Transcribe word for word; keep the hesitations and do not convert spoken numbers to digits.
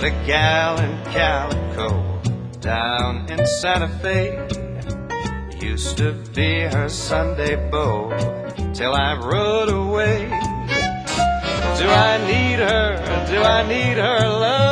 a gal in calico down in Santa Fe. Used to be her Sunday beau till I rode away. Do I need her? Do I need her love?